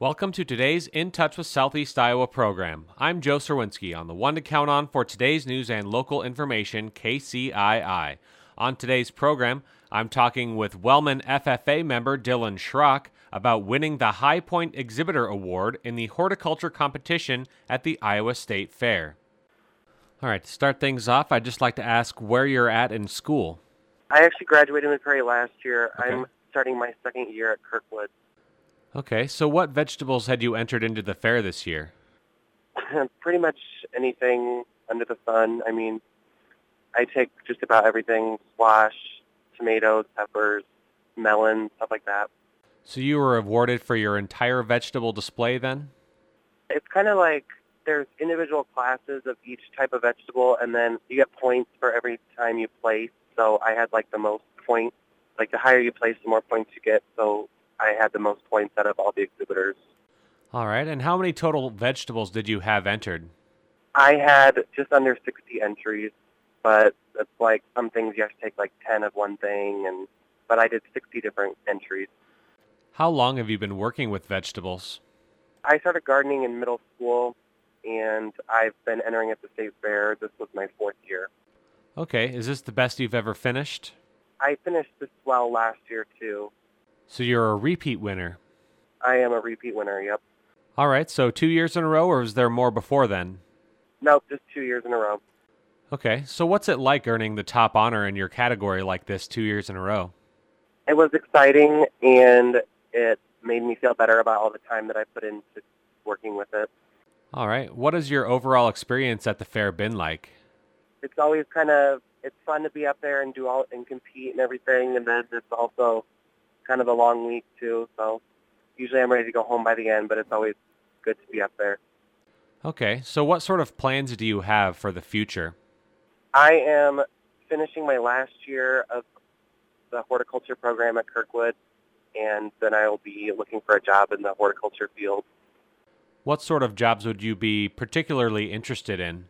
Welcome to today's In Touch with Southeast Iowa program. I'm Joe Serwinski on the one to count on for today's news and local information, KCII. On today's program, I'm talking with Wellman FFA member Dylan Schrock about winning the High Point Exhibitor Award in the horticulture competition at the Iowa State Fair. All right, to start things off, I'd just like to ask where you're at in school. I actually graduated in Prairie last year. Okay. I'm starting my second year at Kirkwood. Okay, so what vegetables had you entered into the fair this year? Pretty much anything under the sun. I mean, I take just about everything: squash, tomatoes, peppers, melons, stuff like that. So you were awarded for your entire vegetable display then? It's kind of like there's individual classes of each type of vegetable, and then you get points for every time you place. So I had like the most points. Like the higher you place, the more points you get. So I had the most points out of all the exhibitors. All right, and how many total vegetables did you have entered? I had just under 60 entries, but it's like some things you have to take like 10 of one thing, but I did 60 different entries. How long have you been working with vegetables? I started gardening in middle school, and I've been entering at the state fair. This was my fourth year. Okay, is this the best you've ever finished? I finished this well last year, too. So you're a repeat winner. I am a repeat winner, yep. All right, so 2 years in a row, or was there more before then? Nope, just 2 years in a row. Okay, so what's it like earning the top honor in your category like this 2 years in a row? It was exciting, and it made me feel better about all the time that I put into working with it. All right, what has your overall experience at the fair been like? It's always it's fun to be up there and and compete and everything, and then it's also kind of a long week too, so usually I'm ready to go home by the end, but it's always good to be up there. Okay, so what sort of plans do you have for the future? I am finishing my last year of the horticulture program at Kirkwood, and then I will be looking for a job in the horticulture field. What sort of jobs would you be particularly interested in?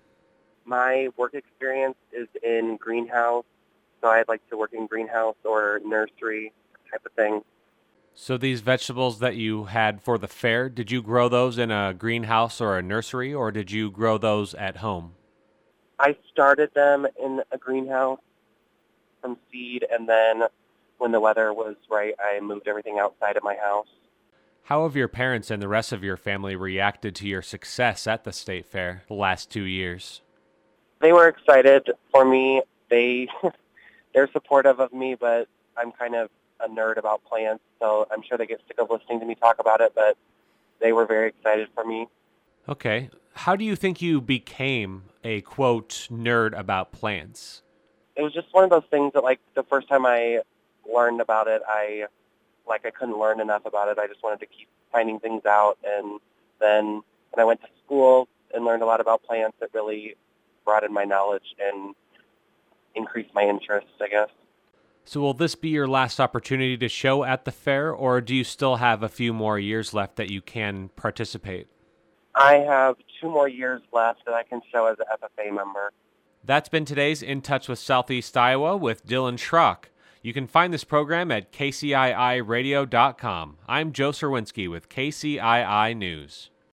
My work experience is in greenhouse, so I'd like to work in greenhouse or nursery type of thing. So these vegetables that you had for the fair, did you grow those in a greenhouse or a nursery, or did you grow those at home? I started them in a greenhouse from seed, and then when the weather was right, I moved everything outside of my house. How have your parents and the rest of your family reacted to your success at the state fair the last 2 years? They were excited for me. They're supportive of me, but I'm kind of a nerd about plants, so I'm sure they get sick of listening to me talk about it, but they were very excited for me. Okay. How do you think you became a, quote, nerd about plants? It was just one of those things that, like, the first time I learned about it, I couldn't learn enough about it. I just wanted to keep finding things out, and then when I went to school and learned a lot about plants, it really broadened my knowledge and increased my interest, I guess. So will this be your last opportunity to show at the fair, or do you still have a few more years left that you can participate? I have 2 more years left that I can show as an FFA member. That's been today's In Touch with Southeast Iowa with Dylan Schrock. You can find this program at kciiradio.com. I'm Joe Serwinski with KCII News.